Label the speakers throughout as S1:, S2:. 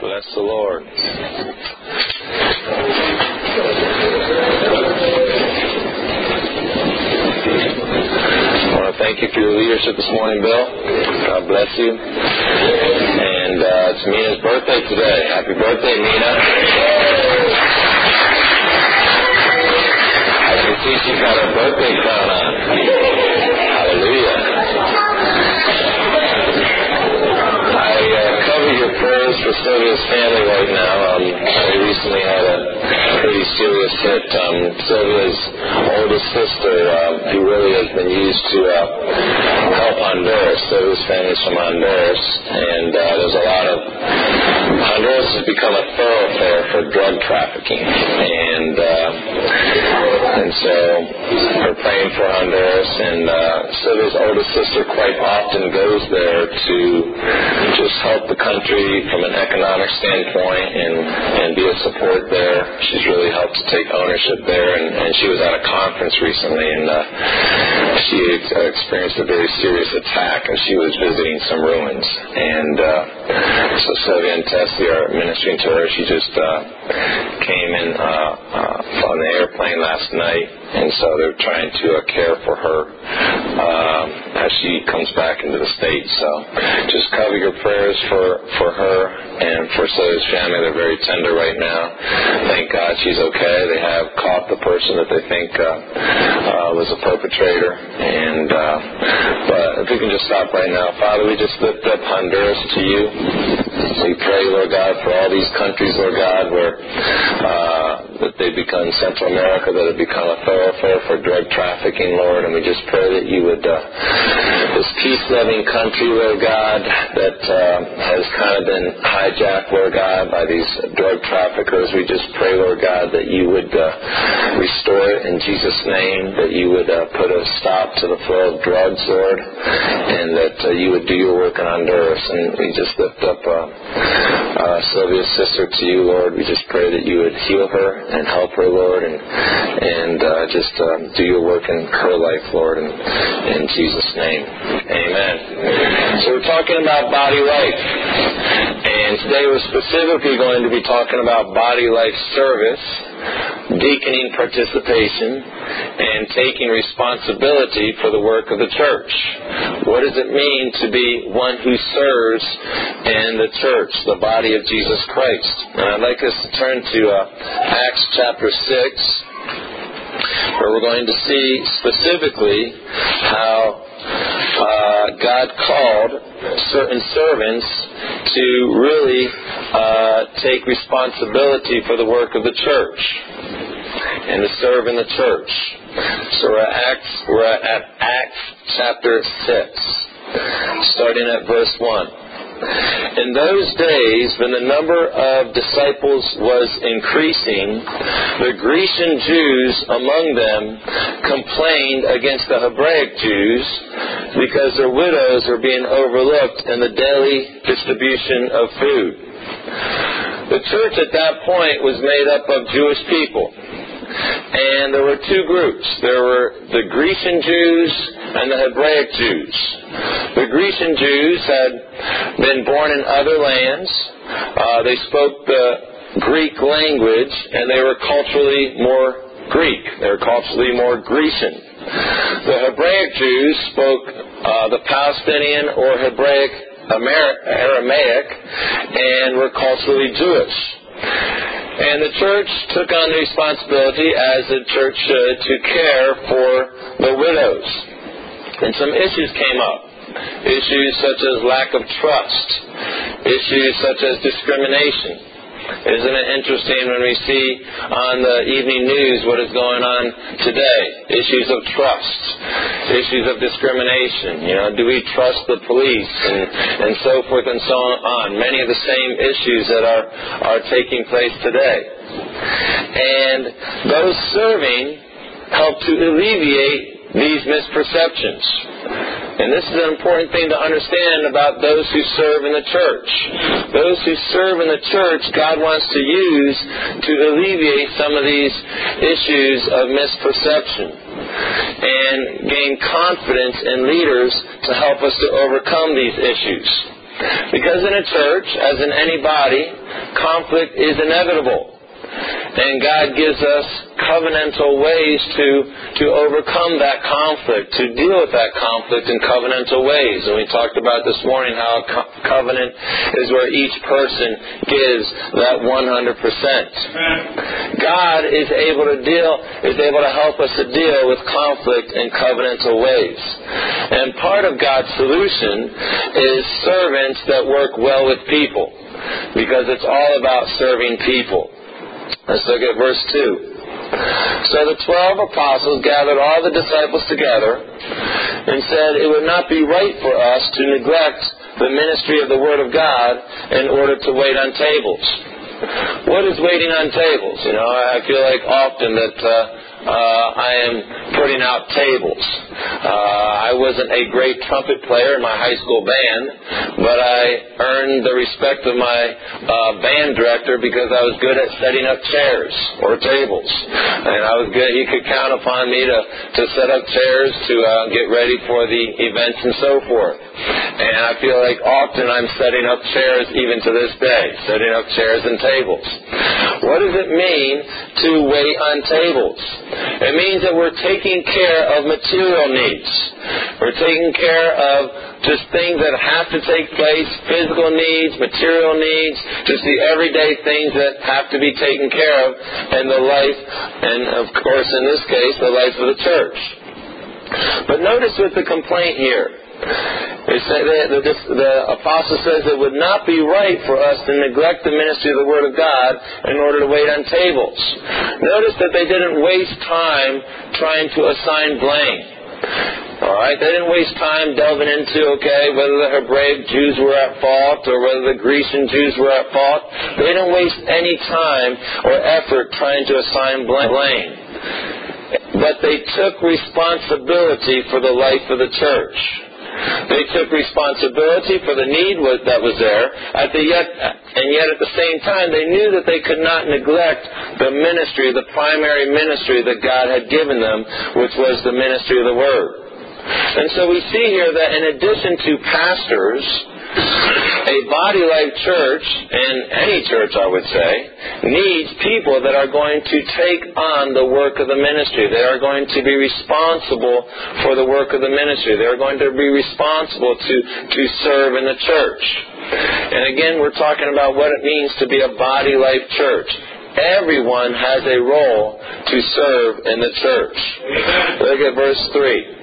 S1: Bless the Lord. I want to thank you for your leadership this morning, Bill. God bless you. And it's Mina's birthday today. Happy birthday, Mina. I can see she's got her birthday crown on. Hallelujah. I cover your prayers for Sylvia's family right now. They recently had a pretty serious hit. Sylvia's oldest sister, who really has been used to help Honduras. Sylvia's family's from Honduras, and there's a lot of... Honduras has become a thoroughfare for drug trafficking, and so we're praying for Honduras, and Sylvia's oldest sister quite often goes there to just help the country from an economic standpoint and be a support there. She's really helped to take ownership there, and she was at a conference recently, and she experienced a very serious attack, and she was visiting some ruins. And so Sylvia and Tessie are ministering to her. She just came in on the airplane last night, and so they're trying to care for her as she comes back into the States. So just cover your prayers for her and for Sylvia's family. They're very tender right now. Thank God she's okay. They have caught the person that they think was a perpetrator. And but if we can just stop right now. Father, we just lift up Honduras to you. We pray, Lord God, for all these countries, Lord God, where that they become Central America, that have become a thoroughfare for drug trafficking, Lord. And we just pray that you would, this peace-loving country, Lord God, that has kind of been hijacked, Lord God, by these drug traffickers. We just pray, Lord God, that you would restore it in Jesus' name, that you would put a stop to the flow of drugs, Lord, and that you would do your work in Honduras. And we just lift up Sylvia's sister to you, Lord. We just pray that you would heal her and help her, Lord, and just do your work in her life, Lord, in Jesus' name. Amen. So we're talking about body life, and today we're specifically going to be talking about body life service, deaconing participation, and taking responsibility for the work of the church. What does it mean to be one who serves in the church, the body of Jesus Christ? And I'd like us to turn to Acts chapter 6, where we're going to see specifically how God called certain servants to really take responsibility for the work of the church and to serve in the church. So we're at Acts chapter 6, starting at verse 1. In those days, when the number of disciples was increasing, the Grecian Jews among them complained against the Hebraic Jews because their widows were being overlooked in the daily distribution of food. The church at that point was made up of Jewish people. And there were two groups. There were the Grecian Jews and the Hebraic Jews. The Grecian Jews had been born in other lands. They spoke the Greek language, and they were culturally more Greek. They were culturally more Grecian. The Hebraic Jews spoke the Palestinian or Hebraic Aramaic and were culturally Jewish. And the church took on the responsibility, as a church should, to care for the widows. And some issues came up. Issues such as lack of trust. Issues such as discrimination. Isn't it interesting when we see on the evening news what is going on today? Issues of trust. Issues of discrimination. Do we trust the police? And so forth and so on. Many of the same issues that are taking place today. And those serving help to alleviate these misperceptions. And this is an important thing to understand about those who serve in the church. Those who serve in the church, God wants to use to alleviate some of these issues of misperception and gain confidence in leaders to help us to overcome these issues. Because in a church, as in any body, conflict is inevitable. And God gives us covenantal ways to overcome that conflict, to deal with that conflict in covenantal ways. And we talked about this morning how a covenant is where each person gives that 100%. God is able to help us to deal with conflict in covenantal ways. And part of God's solution is servants that work well with people, because it's all about serving people. Let's look at verse 2. So the 12 apostles gathered all the disciples together and said, it would not be right for us to neglect the ministry of the Word of God in order to wait on tables. What is waiting on tables? I feel like often that I am putting out tables. I wasn't a great trumpet player in my high school band, but I earned the respect of my band director because I was good at setting up chairs or tables. And I was good. He could count upon me to set up chairs to get ready for the events and so forth. And I feel like often I'm setting up chairs even to this day, setting up chairs and tables. What does it mean to wait on tables? It means that we're taking care of material needs. We're taking care of just things that have to take place, physical needs, material needs, just the everyday things that have to be taken care of in the life, and of course in this case, the life of the church. But notice with the complaint here, the apostle says it would not be right for us to neglect the ministry of the Word of God in order to wait on tables. Notice that they didn't waste time trying to assign blame. Alright, they didn't waste time delving into, whether the Hebraic Jews were at fault or whether the Grecian Jews were at fault. They didn't waste any time or effort trying to assign blame. But they took responsibility for the life of the church. They took responsibility for the need that was there, and yet at the same time they knew that they could not neglect the ministry, the primary ministry that God had given them, which was the ministry of the Word. And so we see here that in addition to pastors, a body-like church, and any church I would say, needs people that are going to take on the work of the ministry. They are going to be responsible for the work of the ministry. They are going to be responsible to serve in the church. And again, we're talking about what it means to be a body-like church. Everyone has a role to serve in the church. Look at verse 3.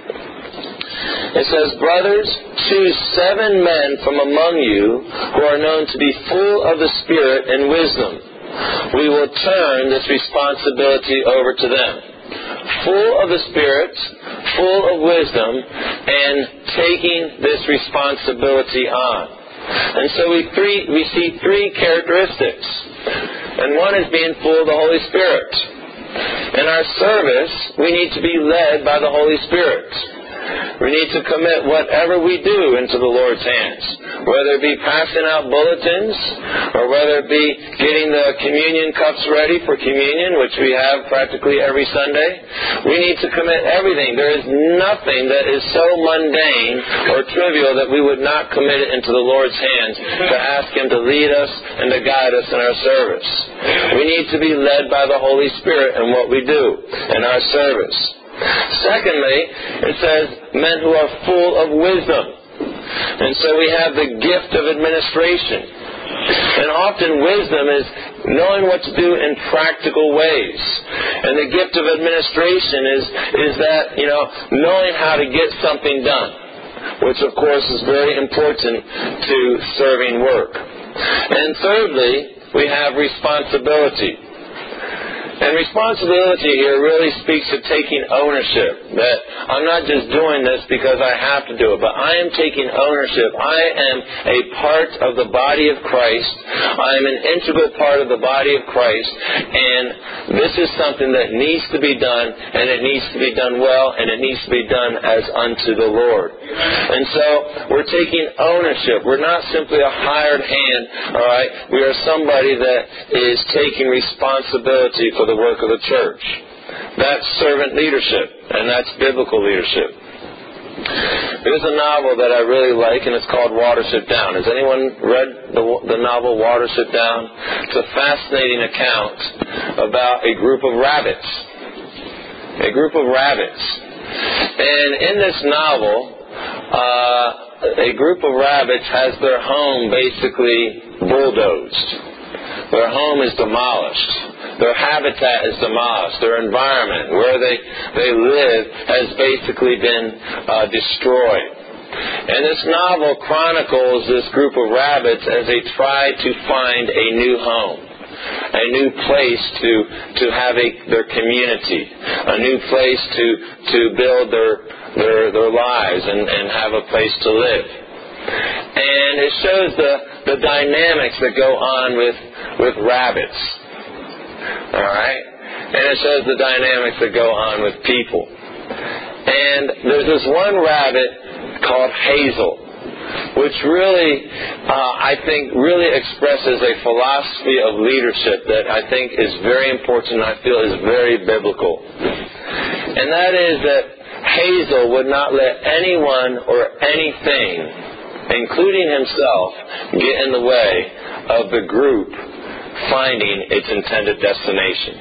S1: It says, brothers, choose 7 men from among you who are known to be full of the Spirit and wisdom. We will turn this responsibility over to them. Full of the Spirit, full of wisdom, and taking this responsibility on. And so we see 3 characteristics. And one is being full of the Holy Spirit. In our service, we need to be led by the Holy Spirit. We need to commit whatever we do into the Lord's hands, whether it be passing out bulletins or whether it be getting the communion cups ready for communion, which we have practically every Sunday. We need to commit everything. There is nothing that is so mundane or trivial that we would not commit it into the Lord's hands to ask Him to lead us and to guide us in our service. We need to be led by the Holy Spirit in what we do in our service. Secondly, it says men who are full of wisdom. And so we have the gift of administration. And often wisdom is knowing what to do in practical ways. And the gift of administration is that, knowing how to get something done, which of course is very important to serving work. And thirdly, we have responsibility. And responsibility here really speaks of taking ownership. That I'm not just doing this because I have to do it, but I am taking ownership. I am a part of the body of Christ. I am an integral part of the body of Christ. And this is something that needs to be done, and it needs to be done well, and it needs to be done as unto the Lord. And so we're taking ownership. We're not simply a hired hand, all right? We are somebody that is taking responsibility for the work of the church. That's servant leadership, and that's biblical leadership. There's a novel that I really like, and it's called Watership Down. Has anyone read the novel Watership Down? It's a fascinating account about a group of rabbits. A group of rabbits. And in this novel, a group of rabbits has their home basically bulldozed. Their home is demolished. Their habitat is demolished. Their environment, where they live, has basically been destroyed. And this novel chronicles this group of rabbits as they try to find a new home, a new place to have their community, a new place to build their lives and have a place to live. And it shows the dynamics that go on with rabbits. All right? And it shows the dynamics that go on with people. And there's this one rabbit called Hazel, which really, I think, really expresses a philosophy of leadership that I think is very important and I feel is very biblical. And that is that Hazel would not let anyone or anything, including himself, get in the way of the group finding its intended destination.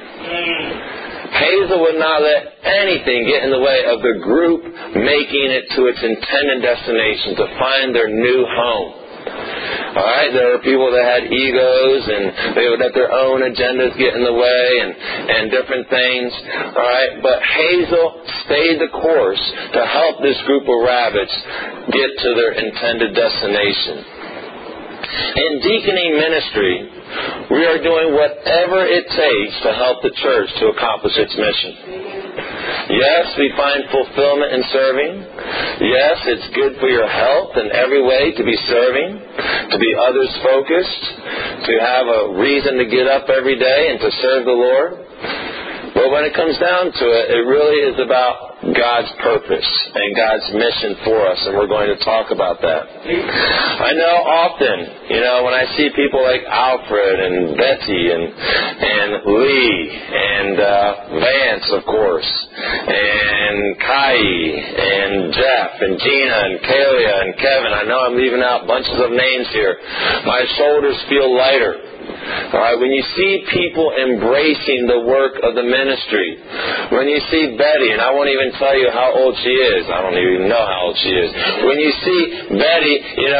S1: Hazel would not let anything get in the way of the group making it to its intended destination, to find their new home. All right, there were people that had egos and they would let their own agendas get in the way and different things. All right, but Hazel stayed the course to help this group of rabbits get to their intended destination. In deaconing ministry, we are doing whatever it takes to help the church to accomplish its mission. Yes, we find fulfillment in serving. Yes, it's good for your health in every way to be serving, to be others focused, to have a reason to get up every day and to serve the Lord. But when it comes down to it, it really is about God's purpose and God's mission for us, and we're going to talk about that. I know often, when I see people like Alfred and Betty and Lee and Vance, of course, and Kai and Jeff and Gina and Kalia and Kevin, I know I'm leaving out bunches of names here. My shoulders feel lighter. All right, when you see people embracing the work of the ministry, when you see Betty, and I won't even tell you how old she is. I don't even know how old she is. When you see Betty,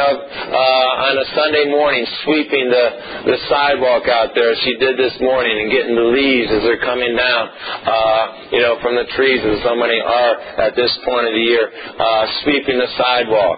S1: on a Sunday morning sweeping the sidewalk out there, she did this morning, and getting the leaves as they're coming down, from the trees, as so many are at this point of the year, sweeping the sidewalk.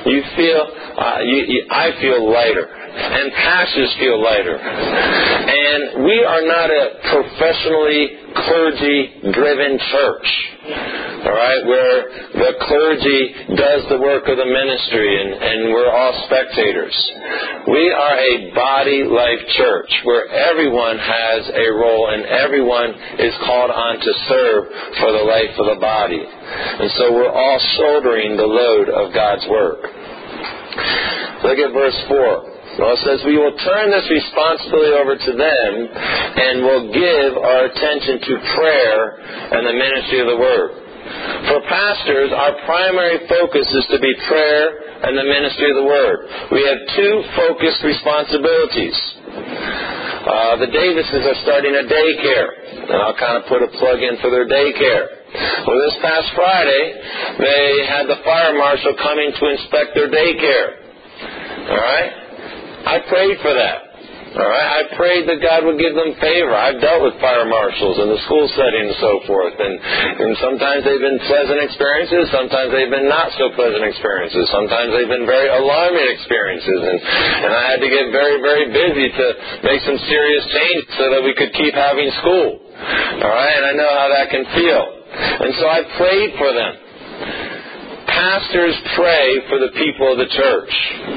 S1: I feel lighter. And pastors feel lighter. And we are not a professionally clergy-driven church, all right, where the clergy does the work of the ministry and we're all spectators. We are a body-life church where everyone has a role and everyone is called on to serve for the life of the body. And so we're all shouldering the load of God's work. Look at verse 4. Well, it says, we will turn this responsibility over to them and will give our attention to prayer and the ministry of the Word. For pastors, our primary focus is to be prayer and the ministry of the Word. We have two focused responsibilities. The Davises are starting a daycare, and I'll kind of put a plug in for their daycare. Well, this past Friday, they had the fire marshal coming to inspect their daycare. All right? I prayed for that. All right? I prayed that God would give them favor. I've dealt with fire marshals in the school setting and so forth. And sometimes they've been pleasant experiences. Sometimes they've been not so pleasant experiences. Sometimes they've been very alarming experiences. And I had to get very, very busy to make some serious changes so that we could keep having school. All right? And I know how that can feel. And so I prayed for them. Pastors pray for the people of the church.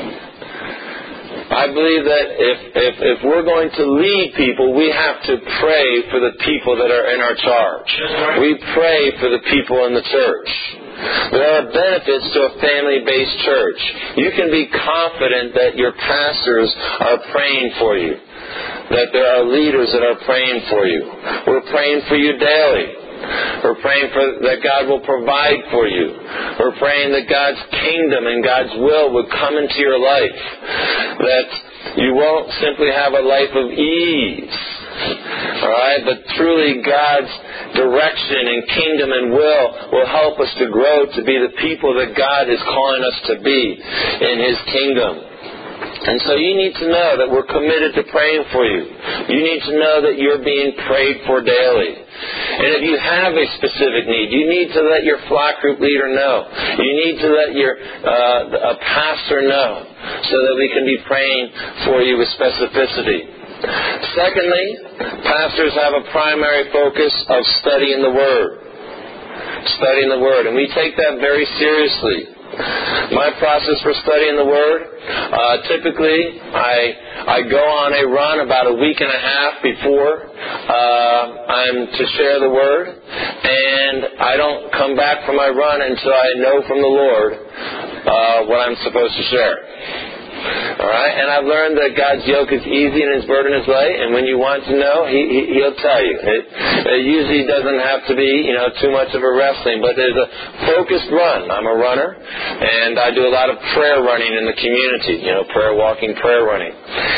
S1: I believe that if we're going to lead people, we have to pray for the people that are in our charge. We pray for the people in the church. There are benefits to a family-based church. You can be confident that your pastors are praying for you, that there are leaders that are praying for you. We're praying for you daily. We're praying that God will provide for you. We're praying that God's kingdom and God's will would come into your life. That you won't simply have a life of ease. Alright? But truly God's direction and kingdom and will help us to grow to be the people that God is calling us to be in His kingdom. And so you need to know that we're committed to praying for you. You need to know that you're being prayed for daily. And if you have a specific need, you need to let your flock group leader know. You need to let a pastor know so that we can be praying for you with specificity. Secondly, pastors have a primary focus of studying the Word. Studying the Word. And we take that very seriously. My process for studying the Word, typically I go on a run about a week and a half before I'm to share the Word, and I don't come back from my run until I know from the Lord what I'm supposed to share. Alright? And I've learned that God's yoke is easy and His burden is light, and when you want to know, He'll tell you. It usually doesn't have to be, too much of a wrestling, but there's a focused run. I'm a runner, and I do a lot of prayer running in the community, prayer walking, prayer running.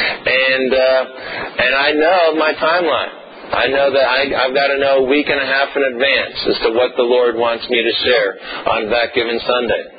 S1: And I know my timeline. I know that I've got to know a week and a half in advance as to what the Lord wants me to share on that given Sunday.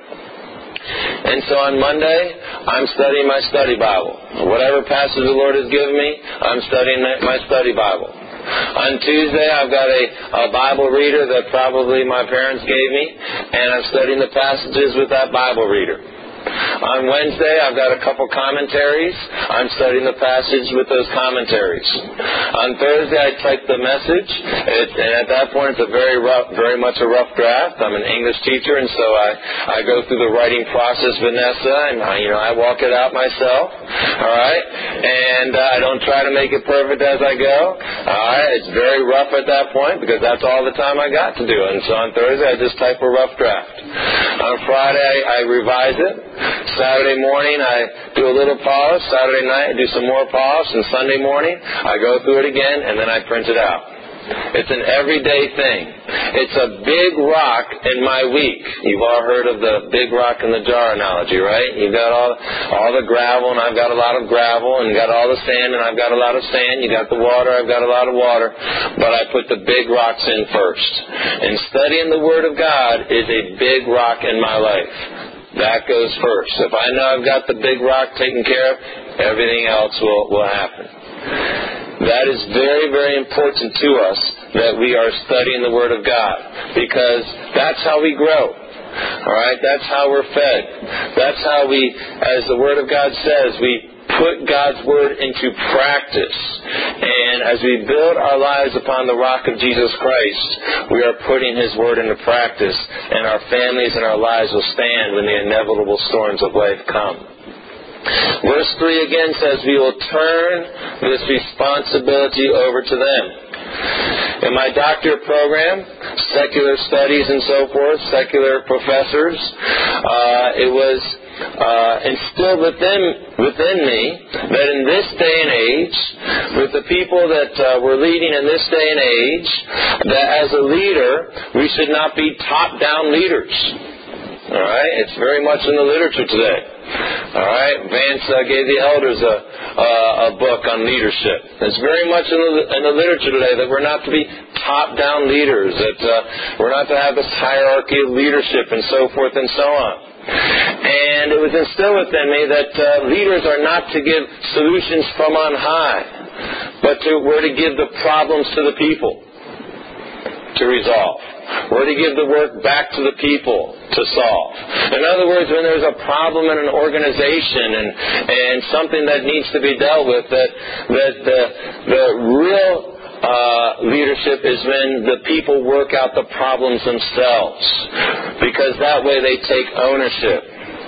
S1: And so on Monday, I'm studying my study Bible. Whatever passage the Lord has given me, I'm studying my study Bible. On Tuesday, I've got a Bible reader that probably my parents gave me, and I'm studying the passages with that Bible reader. On Wednesday, I've got a couple commentaries. I'm studying the passage with those commentaries. On Thursday, I type the message, and at that point, it's very much a rough draft. I'm an English teacher, and so I go through the writing process, Vanessa, and I walk it out myself. All right, and I don't try to make it perfect as I go. All right, it's very rough at that point because that's all the time I got to do. And so on Thursday, I just type a rough draft. On Friday, I revise it. Saturday morning, I do a little polish. Saturday night, I do some more polish. And Sunday morning, I go through it again, and then I print it out. It's an everyday thing. It's a big rock in my week. You've all heard of the big rock in the jar analogy, right? You've got all the gravel, and I've got a lot of gravel, and you got all the sand, and I've got a lot of sand. You got the water, I've got a lot of water. But I put the big rocks in first. And studying the Word of God is a big rock in my life. That goes first. If I know I've got the big rock taken care of, everything else will happen. That is very, very important to us that we are studying the Word of God, because that's how we grow. All right? That's how we're fed. That's how we, as the Word of God says, we put God's Word into practice. And as we build our lives upon the rock of Jesus Christ, we are putting His Word into practice, and our families and our lives will stand when the inevitable storms of life come. Verse 3 again says, we will turn this responsibility over to them. In my doctorate program, secular studies and so forth, secular professors, it was instilled within me that in this day and age, with the people that we're leading in this day and age, that as a leader, we should not be top-down leaders. All right? It's very much in the literature today. All right? Vance gave the elders a book on leadership. It's very much in the literature today that we're not to be top-down leaders, that we're not to have this hierarchy of leadership and so forth and so on. And it was instilled within me that leaders are not to give solutions from on high, but we're to give the problems to the people to resolve. We're to give the work back to the people to solve. In other words, when there's a problem in an organization and something that needs to be dealt with, that the real leadership is when the people work out the problems themselves, because that way they take ownership.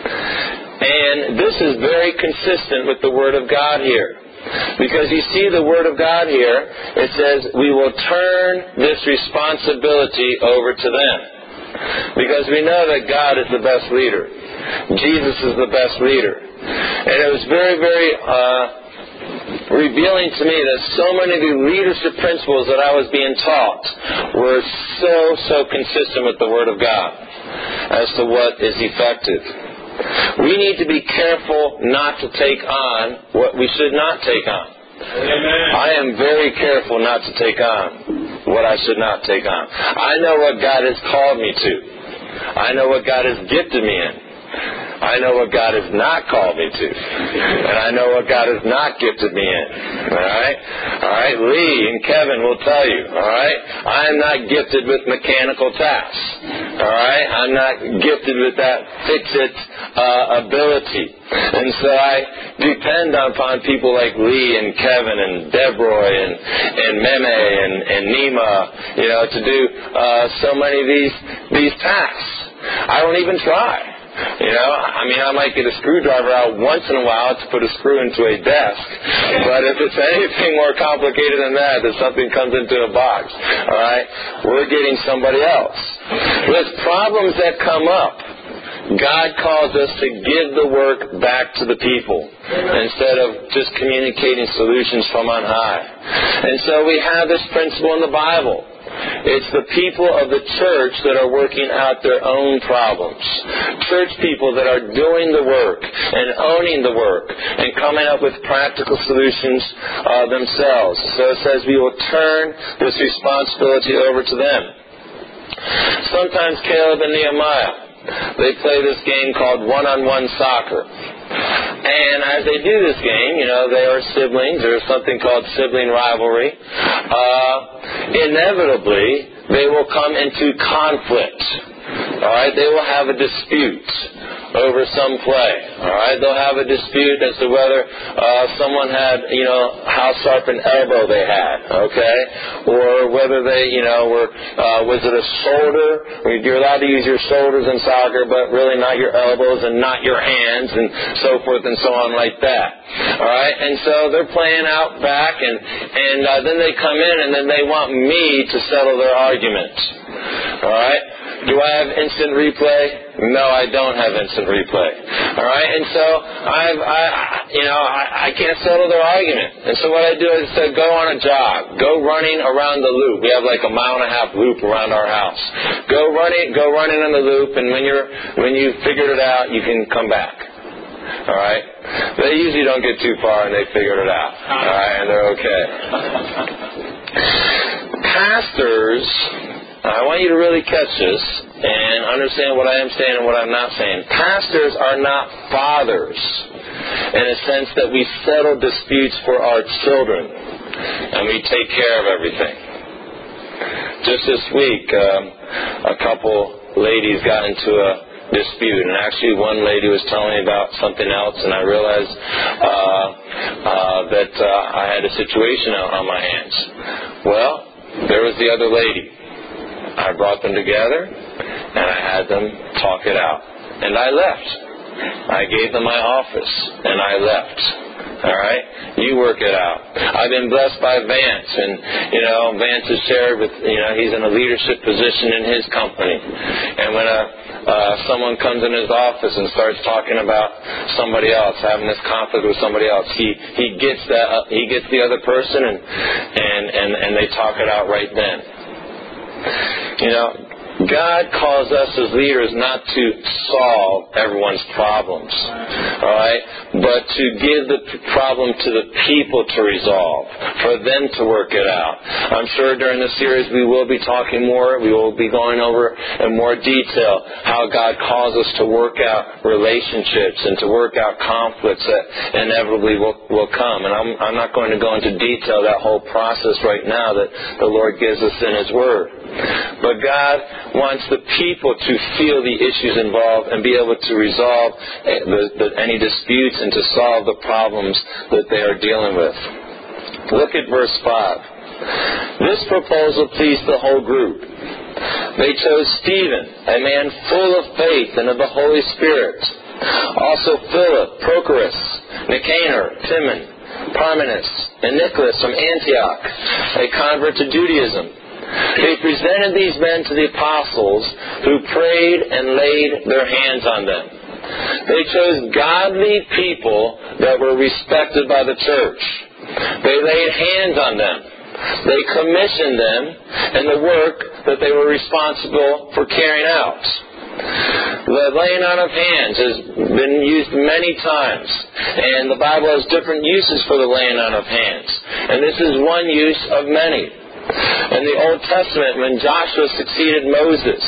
S1: And this is very consistent with the Word of God here. Because you see the Word of God here, it says, we will turn this responsibility over to them. Because we know that God is the best leader. Jesus is the best leader. And it was very, very revealing to me that so many of the leadership principles that I was being taught were so consistent with the Word of God as to what is effective. We need to be careful not to take on what we should not take on. Amen. I am very careful not to take on what I should not take on. I know what God has called me to. I know what God has gifted me in. I know what God has not called me to. And I know what God has not gifted me in. All right? Lee and Kevin will tell you. All right? I am not gifted with mechanical tasks. All right? I'm not gifted with that fix-it ability. And so I depend upon people like Lee and Kevin and Deborah and Meme and Nima, to do so many of these tasks. I don't even try. I might get a screwdriver out once in a while to put a screw into a desk. But if it's anything more complicated than that something comes into a box, all right, we're getting somebody else. With problems that come up, God calls us to give the work back to the people instead of just communicating solutions from on high. And so we have this principle in the Bible. It's the people of the church that are working out their own problems. Church people that are doing the work and owning the work and coming up with practical solutions themselves. So it says we will turn this responsibility over to them. Sometimes Caleb and Nehemiah, they play this game called one-on-one soccer. And as they do this game, they are siblings. There's something called sibling rivalry. Inevitably, they will come into conflict. All right? They will have a dispute over some play. All right? They'll have a dispute as to whether someone had, how sharp an elbow they had. Okay? Or whether they, was it a shoulder? You're allowed to use your shoulders in soccer, but really not your elbows and not your hands and so forth and so on like that. All right? And so they're playing out back and then they come in and then they want me to settle their argument. All right? Do I have instant replay? No, I don't have instant replay. All right, and so I can't settle their argument. And so what I do is I say, go on a jog, go running around the loop. We have like a 1.5 mile loop around our house. Go running on the loop, and when you figured it out, you can come back. All right, they usually don't get too far, and they figured it out. All right, and they're okay. Pastors. I want you to really catch this and understand what I am saying and what I'm not saying. Pastors are not fathers in a sense that we settle disputes for our children and we take care of everything. Just this week, a couple ladies got into a dispute, and actually one lady was telling me about something else, and I realized that I had a situation on my hands. Well, there was the other lady. I brought them together, and I had them talk it out. And I left. I gave them my office, and I left. All right? You work it out. I've been blessed by Vance, and, Vance has shared with, he's in a leadership position in his company. And when someone comes in his office and starts talking about somebody else, having this conflict with somebody else, he gets the other person, and they talk it out right then. God calls us as leaders not to solve everyone's problems, all right, but to give the problem to the people to resolve, for them to work it out. I'm sure during this series we will be talking more. We will be going over in more detail how God calls us to work out relationships and to work out conflicts that inevitably will come. And I'm not going to go into detail that whole process right now that the Lord gives us in His Word. But God wants the people to feel the issues involved and be able to resolve any disputes and to solve the problems that they are dealing with. Look at verse 5. This proposal pleased the whole group. They chose Stephen, a man full of faith and of the Holy Spirit. Also Philip, Prochorus, Nicanor, Timon, Parmenas, and Nicholas from Antioch, a convert to Judaism. They presented these men to the apostles, who prayed and laid their hands on them. They chose godly people that were respected by the church. They laid hands on them. They commissioned them in the work that they were responsible for carrying out. The laying on of hands has been used many times, and the Bible has different uses for the laying on of hands. And this is one use of many. In the Old Testament, when Joshua succeeded Moses,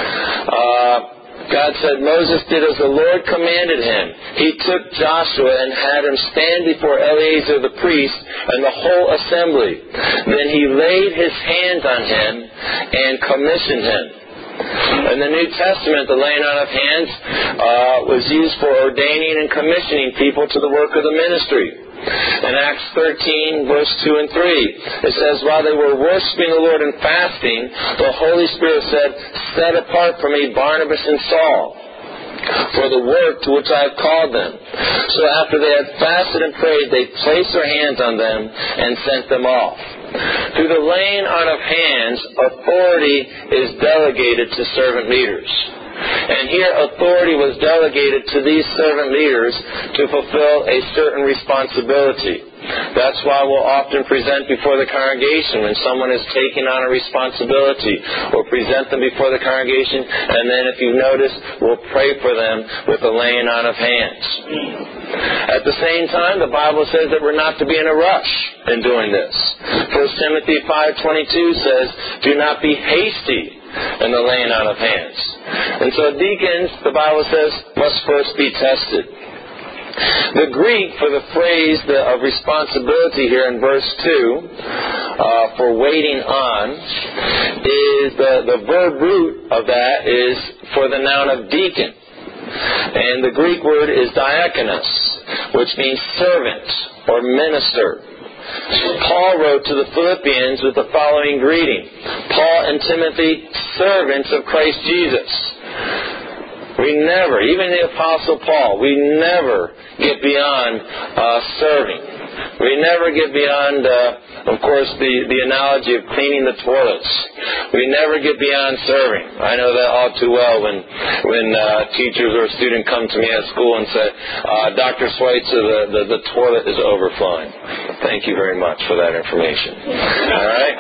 S1: God said Moses did as the Lord commanded him. He took Joshua and had him stand before Eleazar the priest and the whole assembly. Then he laid his hands on him and commissioned him. In the New Testament, the laying on of hands was used for ordaining and commissioning people to the work of the ministry. In Acts 13, verse 2 and 3, it says, while they were worshiping the Lord and fasting, the Holy Spirit said, set apart for me Barnabas and Saul for the work to which I have called them. So after they had fasted and prayed, they placed their hands on them and sent them off. Through the laying on of hands, authority is delegated to servant leaders. And here authority was delegated to these servant leaders to fulfill a certain responsibility. That's why we'll often present before the congregation when someone is taking on a responsibility. We'll present them before the congregation, and then if you notice, we'll pray for them with the laying on of hands. At the same time, the Bible says that we're not to be in a rush in doing this. 1 Timothy 5:22 says, do not be hasty in the laying on of hands. And so deacons, the Bible says, must first be tested. The Greek for the phrase of responsibility here in verse 2, for waiting on, is the verb root of that is for the noun of deacon. And the Greek word is diakonos, which means servant or minister. Paul wrote to the Philippians with the following greeting. Paul and Timothy, servants of Christ Jesus. We never, even the Apostle Paul, we never get beyond serving. We never get beyond, of course, the analogy of cleaning the toilets. We never get beyond serving. I know that all too well when teachers or a student come to me at school and say, Dr. Schweitzer, the toilet is overflowing. Thank you very much for that information. All right?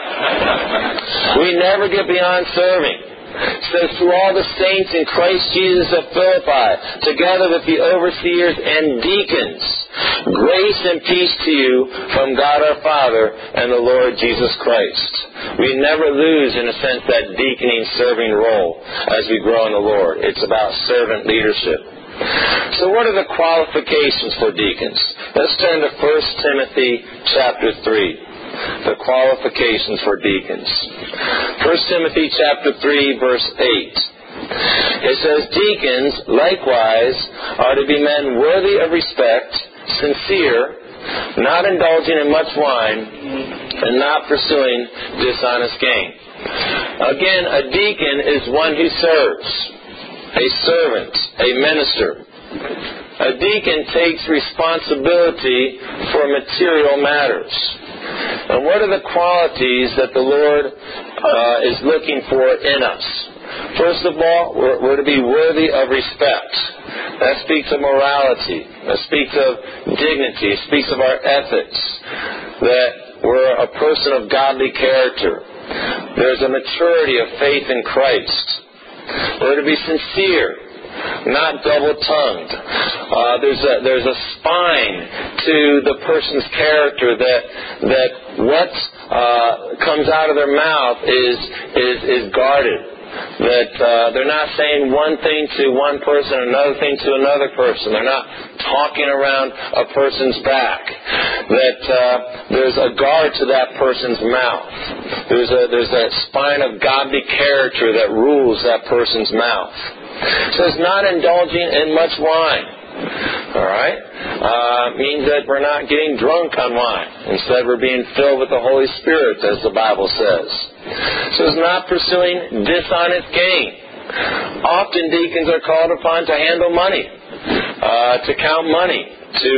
S1: We never get beyond serving. It says, to all the saints in Christ Jesus of Philippi, together with the overseers and deacons, grace and peace to you from God our Father and the Lord Jesus Christ. We never lose, in a sense, that deaconing serving role as we grow in the Lord. It's about servant leadership. So what are the qualifications for deacons? Let's turn to 1 Timothy chapter 3. The qualifications for deacons. 1 Timothy chapter 3, verse 8. It says, deacons, likewise, are to be men worthy of respect, sincere, not indulging in much wine, and not pursuing dishonest gain. Again, a deacon is one who serves, a servant, a minister. A deacon takes responsibility for material matters. And what are the qualities that the Lord is looking for in us? First of all, we're to be worthy of respect. That speaks of morality. That speaks of dignity. It speaks of our ethics. That we're a person of godly character. There's a maturity of faith in Christ. We're to be sincere, not double-tongued. There's a spine to the person's character that what comes out of their mouth is guarded. That they're not saying one thing to one person, another thing to another person. They're not talking around a person's back. That there's a guard to that person's mouth. There's that spine of godly character that rules that person's mouth. It says not indulging in much wine. All right? Means that we're not getting drunk on wine. Instead, we're being filled with the Holy Spirit, as the Bible says. It says not pursuing dishonest gain. Often deacons are called upon to handle money, to count money, to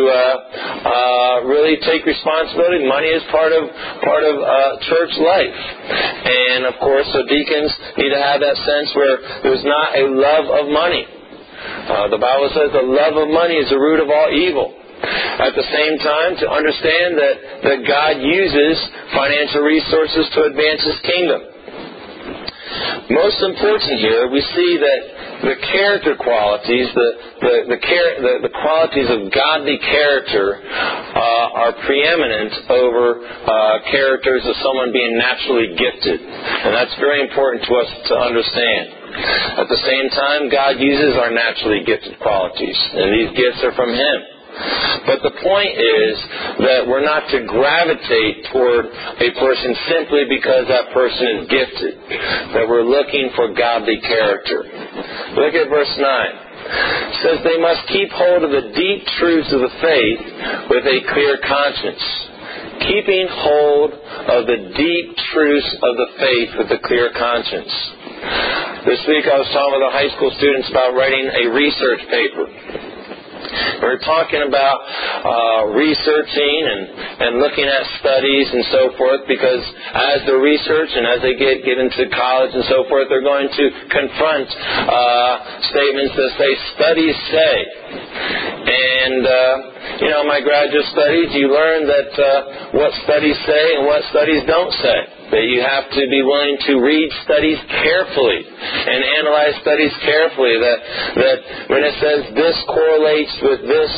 S1: really take responsibility. Money is part of church life, and of course, so deacons need to have that sense where there's not a love of money. The Bible says the love of money is the root of all evil. At the same time, to understand that God uses financial resources to advance His kingdom. Most important here, we see that the character qualities, the qualities of godly character are preeminent over characters of someone being naturally gifted. And that's very important to us to understand. At the same time, God uses our naturally gifted qualities, and these gifts are from Him. But the point is that we're not to gravitate toward a person simply because that person is gifted. That we're looking for godly character. Look at verse 9. It says they must keep hold of the deep truths of the faith with a clear conscience. Keeping hold of the deep truths of the faith with a clear conscience. This week I was talking with the high school students about writing a research paper. We're talking about researching and looking at studies and so forth, because as they're researching, as they get into college and so forth, they're going to confront statements that say, studies say. And, my graduate studies, you learn that what studies say and what studies don't say. That you have to be willing to read studies carefully and analyze studies carefully. That when it says this correlates with this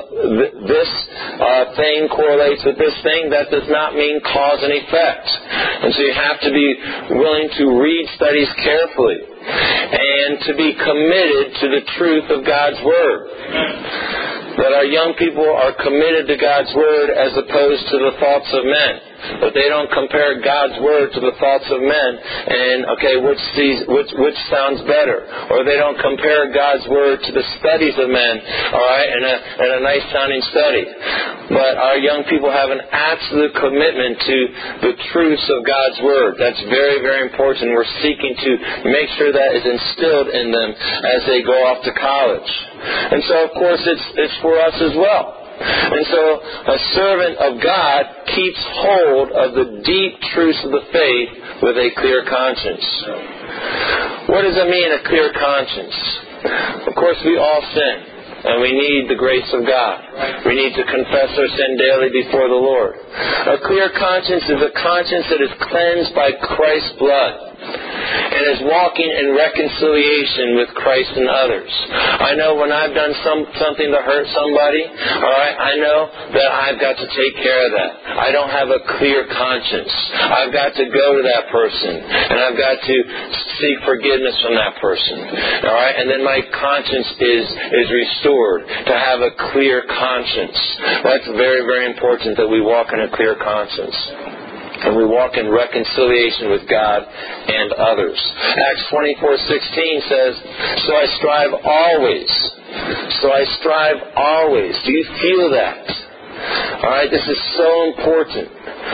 S1: thing correlates with this thing, that does not mean cause and effect. And so you have to be willing to read studies carefully and to be committed to the truth of God's Word. That our young people are committed to God's Word as opposed to the thoughts of men. But they don't compare God's Word to the thoughts of men and, which sounds better. Or they don't compare God's Word to the studies of men, all right, and a nice sounding study. But our young people have an absolute commitment to the truths of God's Word. That's very, very important. We're seeking to make sure that is instilled in them as they go off to college. And so, of course, it's for us as well. And so a servant of God keeps hold of the deep truths of the faith with a clear conscience. What does it mean, a clear conscience? Of course, we all sin, and we need the grace of God. We need to confess our sin daily before the Lord. A clear conscience is a conscience that is cleansed by Christ's blood and is walking in reconciliation with Christ and others. I know when I've done something to hurt somebody, all right, I know that I've got to take care of that. I don't have a clear conscience. I've got to go to that person, and I've got to seek forgiveness from that person. All right, and then my conscience is restored to have a clear conscience. That's very, very important that we walk in a clear conscience. And we walk in reconciliation with God and others. Acts 24:16 says, so I strive always. So I strive always. Do you feel that? All right, this is so important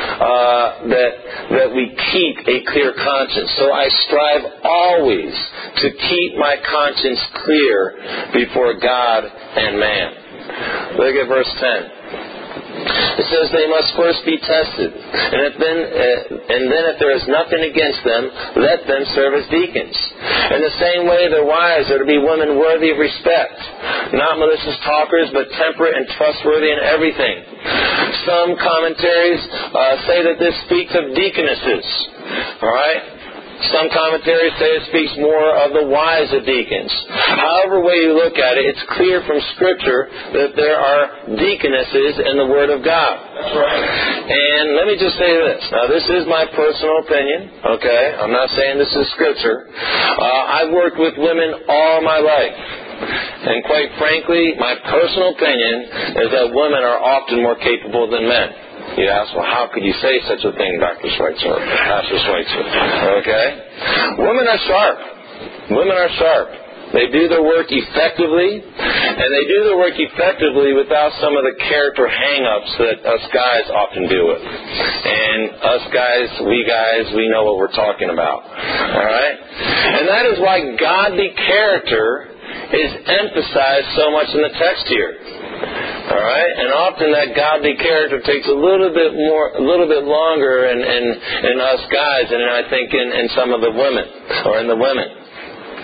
S1: that we keep a clear conscience. So I strive always to keep my conscience clear before God and man. Look at verse 10. It says they must first be tested, and then if there is nothing against them, let them serve as deacons. In the same way, their wives are to be women worthy of respect, not malicious talkers, but temperate and trustworthy in everything. Some commentaries say that this speaks of deaconesses. All right. Some commentaries say it speaks more of the wives of deacons. However way you look at it, it's clear from Scripture that there are deaconesses in the Word of God. That's right. And let me just say this. Now, this is my personal opinion, okay? I'm not saying this is Scripture. I've worked with women all my life. And quite frankly, my personal opinion is that women are often more capable than men. You ask, well, how could you say such a thing, Dr. Schweitzer, Pastor Schweitzer? Okay? Women are sharp. Women are sharp. They do their work effectively, and they do their work effectively without some of the character hang-ups that us guys often deal with. And us guys, we know what we're talking about. All right? And that is why godly character is emphasized so much in the text here. All right, and often that godly character takes a little bit longer in us guys, and I think in some of the women, or in the women.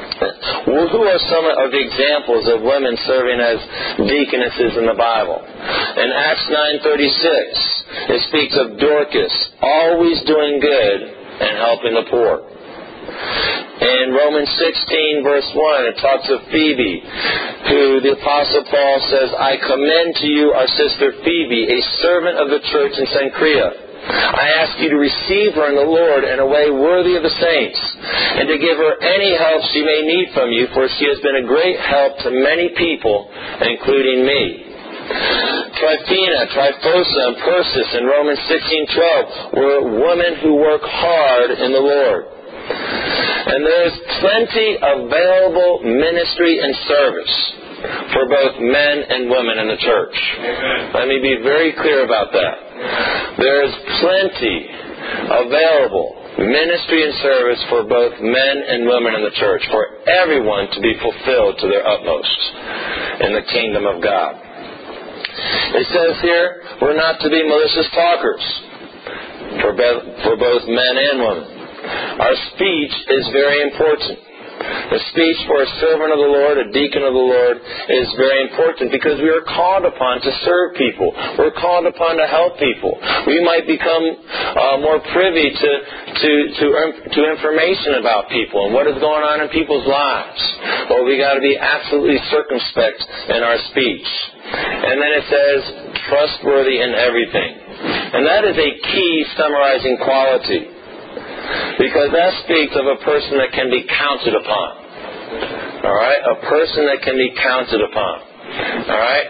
S1: Well, who are some of the examples of women serving as deaconesses in the Bible? In Acts 9:36, it speaks of Dorcas always doing good and helping the poor. In Romans 16, verse 1, it talks of Phoebe, who the Apostle Paul says, I commend to you our sister Phoebe, a servant of the church in Cenchrea. I ask you to receive her in the Lord in a way worthy of the saints, and to give her any help she may need from you, for she has been a great help to many people, including me. Tryphena, Tryphosa, and Persis in Romans 16:12 were women who work hard in the Lord. And there's plenty available ministry and service for both men and women in the church. Amen. Let me be very clear about that. There's plenty available ministry and service for both men and women in the church, for everyone to be fulfilled to their utmost in the kingdom of God. It says here, we're not to be malicious talkers for both men and women. Our speech is very important. The speech for a servant of the Lord, a deacon of the Lord, is very important because we are called upon to serve people. We're called upon to help people. We might become more privy to information about people and what is going on in people's lives. But we got to be absolutely circumspect in our speech. And then it says, trustworthy in everything. And that is a key summarizing quality. Because that speaks of a person that can be counted upon. All right? A person that can be counted upon. All right?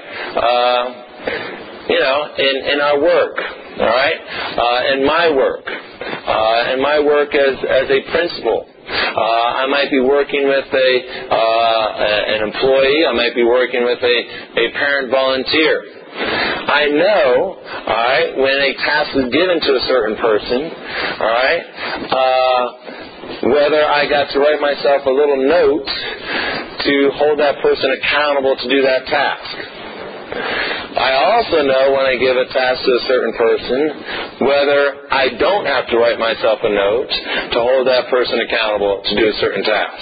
S1: In our work. All right? In my work. In my work as a principal. I might be working with an employee. I might be working with a parent volunteer. I know, when a task is given to a certain person, whether I got to write myself a little note to hold that person accountable to do that task. I also know when I give a task to a certain person, whether I don't have to write myself a note to hold that person accountable to do a certain task.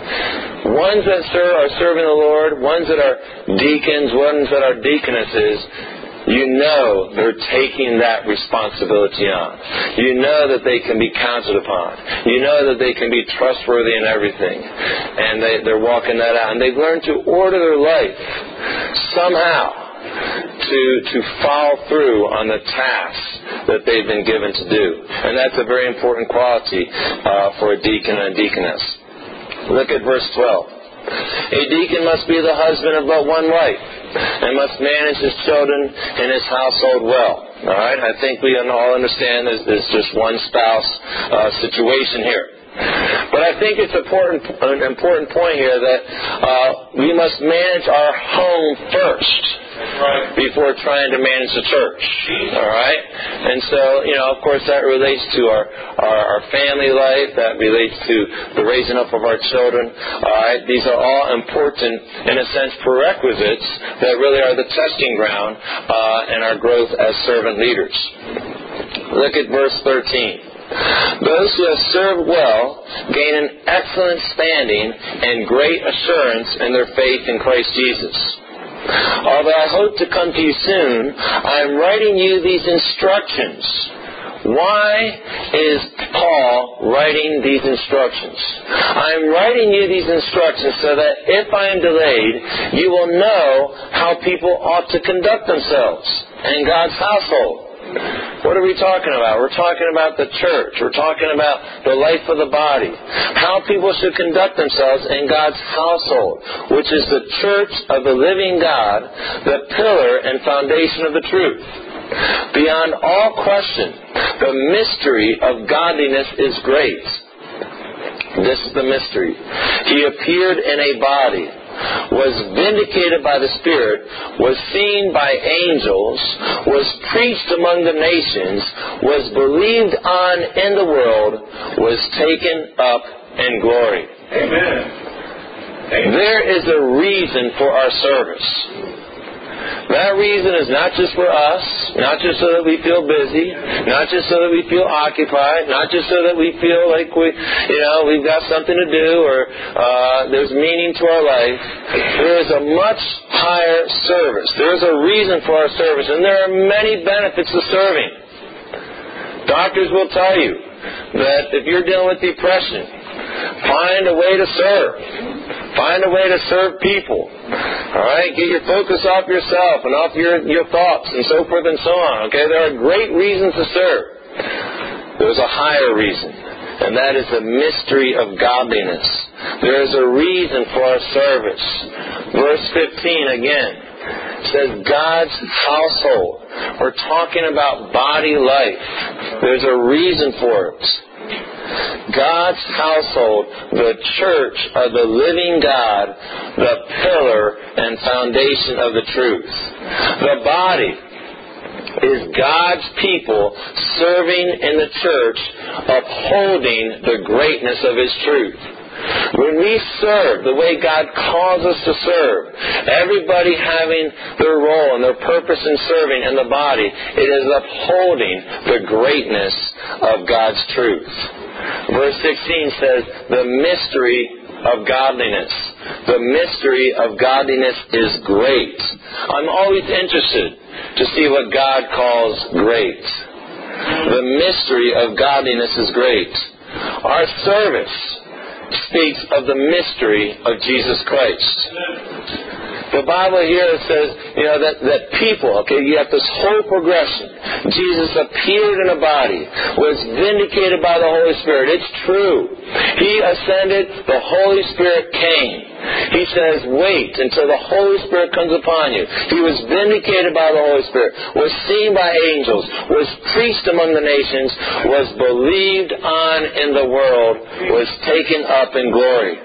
S1: Ones that are serving the Lord, ones that are deacons, ones that are deaconesses, you know they're taking that responsibility on. You know that they can be counted upon. You know that they can be trustworthy in everything. And they're walking that out. And they've learned to order their life somehow to follow through on the tasks that they've been given to do. And that's a very important quality for a deacon and a deaconess. Look at verse 12. A deacon must be the husband of but one wife, and must manage his children and his household well. All right? I think we all understand there's just one spouse situation here. But I think it's an important point here that we must manage our home first before trying to manage the church. All right? And so, of course, that relates to our family life. That relates to the raising up of our children. All right? These are all important, in a sense, prerequisites that really are the testing ground in our growth as servant leaders. Look at verse 13. Those who have served well gain an excellent standing and great assurance in their faith in Christ Jesus. Although I hope to come to you soon, I am writing you these instructions. Why is Paul writing these instructions? I am writing you these instructions so that if I am delayed, you will know how people ought to conduct themselves in God's household. What are we talking about? We're talking about the church. We're talking about the life of the body. How people should conduct themselves in God's household, which is the church of the living God, the pillar and foundation of the truth. Beyond all question, the mystery of godliness is great. This is the mystery. He appeared in a body, was vindicated by the Spirit, was seen by angels, was preached among the nations, was believed on in the world, was taken up in glory. Amen. There is a reason for our service. That reason is not just for us, not just so that we feel busy, not just so that we feel occupied, not just so that we feel like we've got something to do or there's meaning to our life. There is a much higher service. There is a reason for our service, and there are many benefits to serving. Doctors will tell you that if you're dealing with depression, find a way to serve. Find a way to serve people. All right? Get your focus off yourself and off your thoughts and so forth and so on. Okay? There are great reasons to serve. There's a higher reason, and that is the mystery of godliness. There is a reason for our service. Verse 15 again says God's household. We're talking about body life. There's a reason for it. God's household, the church of the living God, the pillar and foundation of the truth. The body is God's people serving in the church, upholding the greatness of His truth. When we serve the way God calls us to serve, everybody having their role and their purpose in serving in the body, it is upholding the greatness of God's truth. Verse 16 says, the mystery of godliness. The mystery of godliness is great. I'm always interested to see what God calls great. The mystery of godliness is great. Our service speaks of the mystery of Jesus Christ. The Bible here says, that people, you have this whole progression. Jesus appeared in a body, was vindicated by the Holy Spirit. It's true. He ascended, the Holy Spirit came. He says, wait until the Holy Spirit comes upon you. He was vindicated by the Holy Spirit, was seen by angels, was preached among the nations, was believed on in the world, was taken up in glory.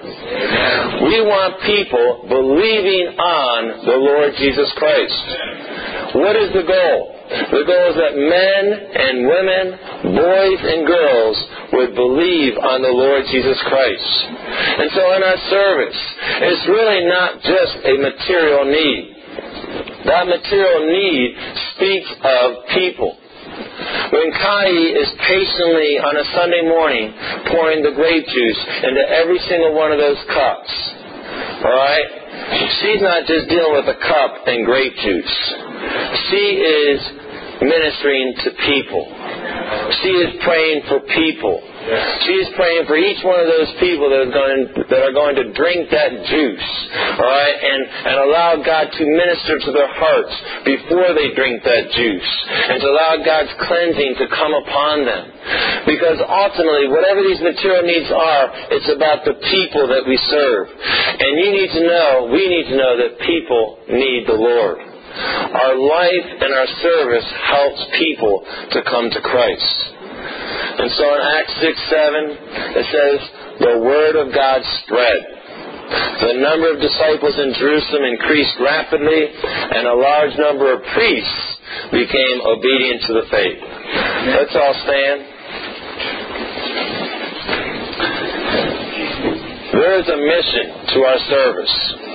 S1: We want people believing on the Lord Jesus Christ. What is the goal? The goal is that men and women, boys and girls would believe on the Lord Jesus Christ. And so in our service, it's really not just a material need. That material need speaks of people. When Kai is patiently on a Sunday morning pouring the grape juice into every single one of those cups, all right, she's not just dealing with a cup and grape juice. She is ministering to people. She is praying for people. She is praying for each one of those people that are going to drink that juice, all right, and allow God to minister to their hearts before they drink that juice, and to allow God's cleansing to come upon them. Because ultimately, whatever these material needs are, it's about the people that we serve. And we need to know that people need the Lord. Our life and our service helps people to come to Christ. And so in Acts 6:7, it says, the word of God spread. The number of disciples in Jerusalem increased rapidly, and a large number of priests became obedient to the faith. Let's all stand. There is a mission to our service.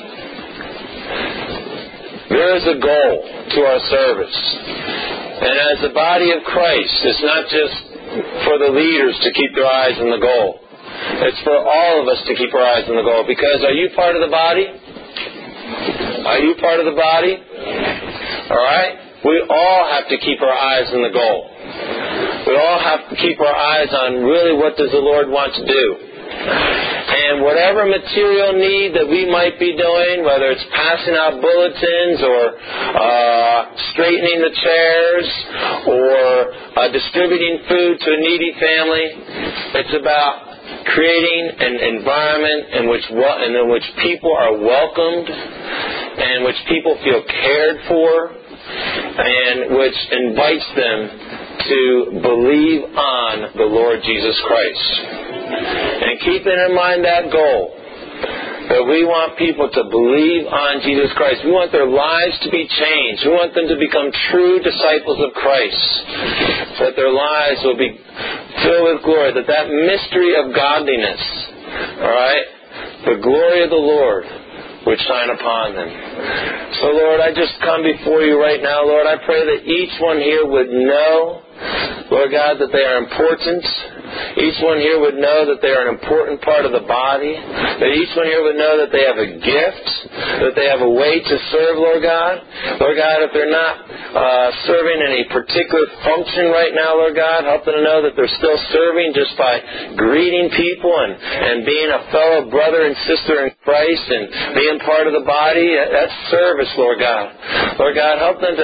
S1: There is a goal to our service. And as the body of Christ, it's not just for the leaders to keep their eyes on the goal. It's for all of us to keep our eyes on the goal. Because are you part of the body? Are you part of the body? All right? We all have to keep our eyes on the goal. We all have to keep our eyes on really what does the Lord want to do. And whatever material need that we might be doing, whether it's passing out bulletins or straightening the chairs or distributing food to a needy family, it's about creating an environment in which people are welcomed, and in which people feel cared for, and which invites them to believe on the Lord Jesus Christ. And keeping in mind that goal, that we want people to believe on Jesus Christ. We want their lives to be changed. We want them to become true disciples of Christ. That their lives will be filled with glory. That mystery of godliness, all right, the glory of the Lord would shine upon them. So, Lord, I just come before you right now, Lord. I pray that each one here would know, Lord God, that they are important. Each one here would know that they are an important part of the body. That each one here would know that they have a gift, that they have a way to serve, Lord God. Lord God, if they're not serving any particular function right now, Lord God, help them to know that they're still serving just by greeting people and being a fellow brother and sister in Christ and being part of the body. That's service, Lord God. Lord God, help them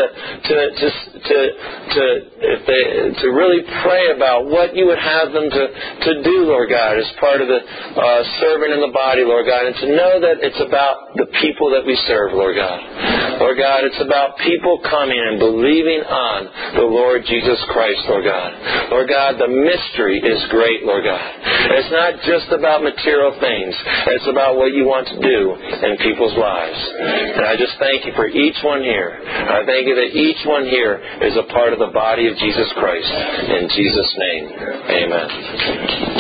S1: to really pray about what you would have them to do, Lord God, as part of the serving in the body, Lord God, and to know that it's about the people that we serve, Lord God. Lord God, it's about people coming and believing on the Lord Jesus Christ, Lord God. Lord God, the mystery is great, Lord God. It's not just about material things. It's about what you want to do in people's lives. And I just thank you for each one here. I thank you that each one here is a part of the body of Jesus Christ. In Jesus' name, amen.